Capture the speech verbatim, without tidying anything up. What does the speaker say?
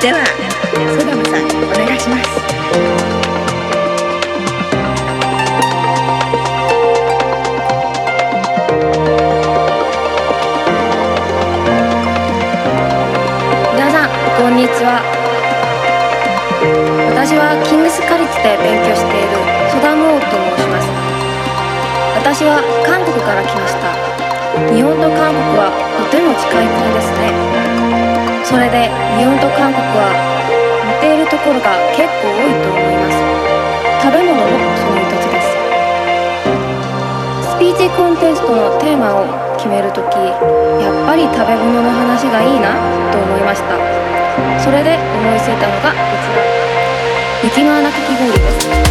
ではソダムさんお願いします。 皆さんこんにちは。私はキングスカリッジで勉強しているソダムオと申します。私は韓国から来ました。日本と韓国はとても近い国ですね。それで日本と韓国は似ているところが結構多いと思います。食べ物もその一つです。スピーチコンテストのテーマを決めるとき、やっぱり食べ物の話がいいなと思いました。それで思いついたのがこちら、雪の穴かき氷です。